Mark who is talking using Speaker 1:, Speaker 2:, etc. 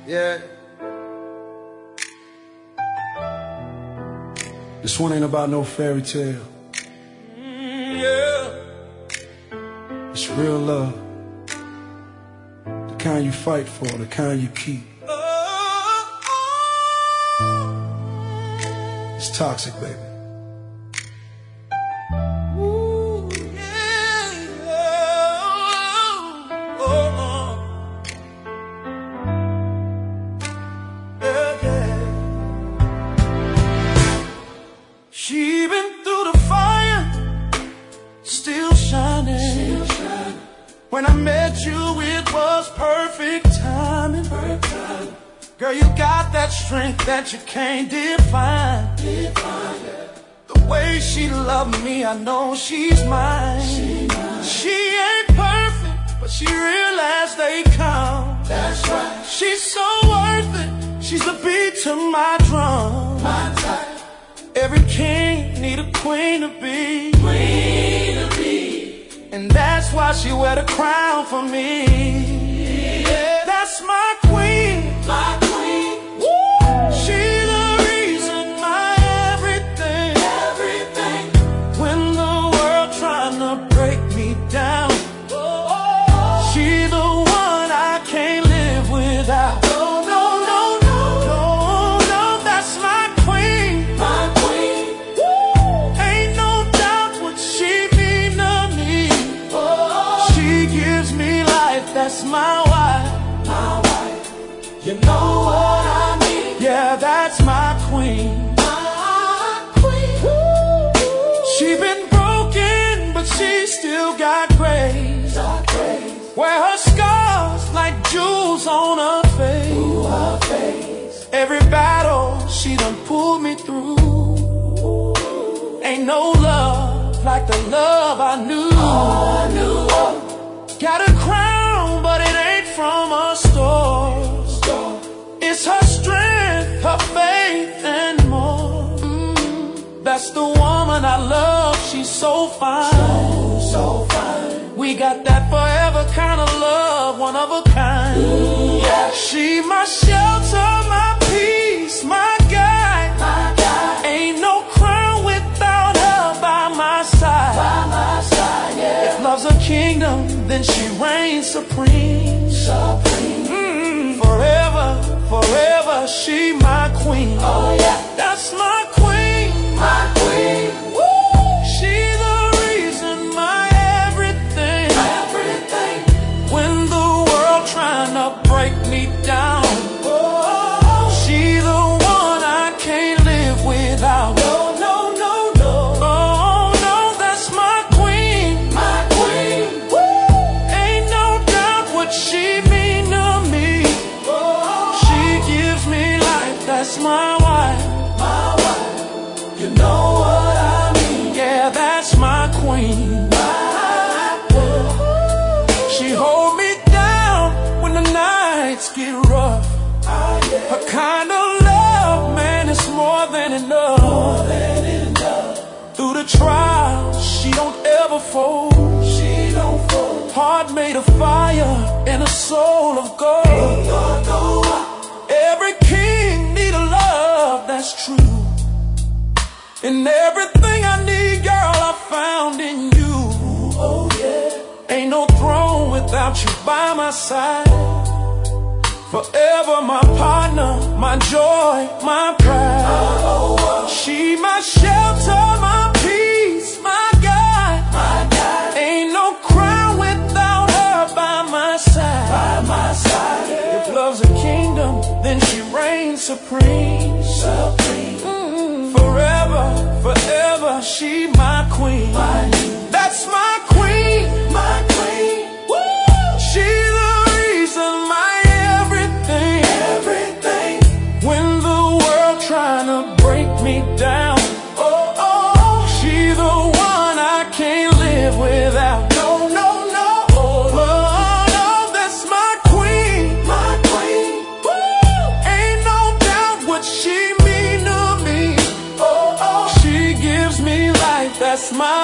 Speaker 1: Yeah. This one ain't about no fairy tale.
Speaker 2: Yeah.
Speaker 1: It's real love. The kind you fight for, the kind you keep. It's toxic, baby.
Speaker 2: She been through the fire, still shining. When I met you, it was perfect timing. Girl, you got that strength that you can't define. The way she loved me, I know she's mine. She ain't perfect, but she real as they come. That's right. She's so worth it. She's the beat to my drum. My type. Every king need a queen to be. And that's why she wear the crown for me. Yeah, that's my queen. My queen. Woo! She the reason, my everything. Everything. When the world trying to break me down, she the one I can't live without. That's my wife, my wife. You know what I mean? Yeah, that's my queen, my queen. She been broken, but she still got grace. Wear her scars like jewels on her face. Ooh, her face. Every battle she done pulled me through. Ain't no love like the love I knew. Oh, I knew. Got a crown, but it ain't from a store. It's her strength, her faith, and more. That's the woman I love, she's so fine. So fine. We got that forever kind of love, one of a kind. Yeah. She my shelter, my peace, my guide. My guide. Ain't no crown without her by my side. By my side, yeah. If love's a kingdom, then she reigns supreme. Forever, forever, she my queen. Oh yeah, that's my queen. My queen. Woo! She the reason, my everything. Everything. When the world trying to break me down, she the one I can't live without. No, no, no, no. Oh no, that's my queen. My queen. Woo! Ain't no doubt what she mean to me. She gives me life, that's my wife. My wife. You know what I mean? Yeah, that's my queen. My queen. She hold me down when the nights get rough. Her kind of love, man, is more than enough. More than enough. Through the trials, she don't ever fold. She don't fold. Heart made of fire and a soul of gold. Every king need a love that's true. And everything I need, girl, I found in you. Oh yeah. Ain't no throne without you by my side. Forever my partner, my joy, my pride. She my shelter, my peace, my guide. My guide. Ain't no crown without her by my side. By my side. If love's a kingdom, then she reigns supreme. Forever, forever, she my queen. That's my queen. My queen. Woo! She the reason, my everything. Everything. When the world trying to break me down, she the one I can't live without. No, no, no. Oh, no, that's my queen. My queen. Woo! Ain't no doubt what she mean to me. She gives me life, that's my